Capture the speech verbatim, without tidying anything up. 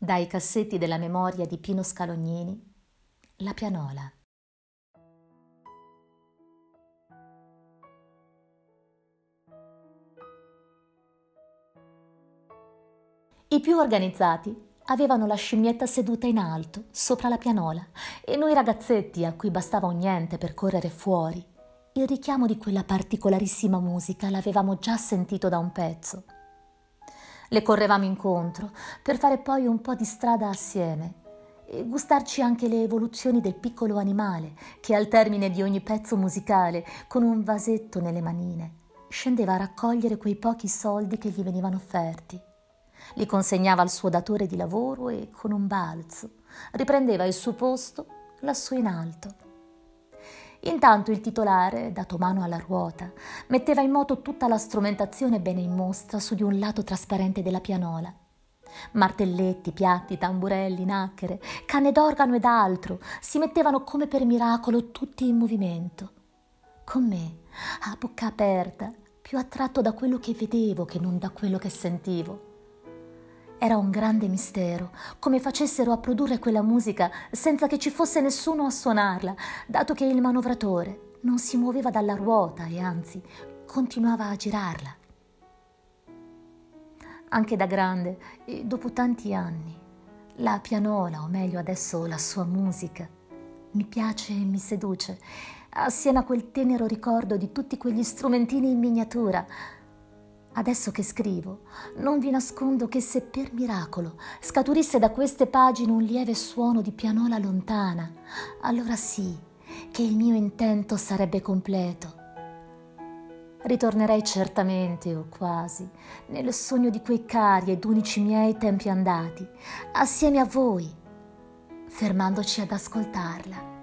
Dai cassetti della memoria di Pino Scalognini, La pianola. I più organizzati avevano la scimmietta seduta in alto, sopra la pianola, e noi ragazzetti, a cui bastava un niente per correre fuori, il richiamo di quella particolarissima musica l'avevamo già sentito da un pezzo. Le correvamo incontro per fare poi un po' di strada assieme e gustarci anche le evoluzioni del piccolo animale che al termine di ogni pezzo musicale, con un vasetto nelle manine, scendeva a raccogliere quei pochi soldi che gli venivano offerti. Li consegnava al suo datore di lavoro e con un balzo riprendeva il suo posto lassù in alto. Intanto il titolare, dato mano alla ruota, metteva in moto tutta la strumentazione bene in mostra su di un lato trasparente della pianola. Martelletti, piatti, tamburelli, nacchere, canne d'organo ed altro si mettevano come per miracolo tutti in movimento. Con me, a bocca aperta, più attratto da quello che vedevo che non da quello che sentivo. Era un grande mistero come facessero a produrre quella musica senza che ci fosse nessuno a suonarla, dato che il manovratore non si muoveva dalla ruota e anzi continuava a girarla. Anche da grande, e dopo tanti anni, la pianola, o meglio adesso la sua musica, mi piace e mi seduce, assieme a quel tenero ricordo di tutti quegli strumentini in miniatura. Adesso che scrivo, non vi nascondo che se per miracolo scaturisse da queste pagine un lieve suono di pianola lontana, allora sì che il mio intento sarebbe completo. Ritornerei certamente, o quasi, nel sogno di quei cari ed unici miei tempi andati, assieme a voi, fermandoci ad ascoltarla.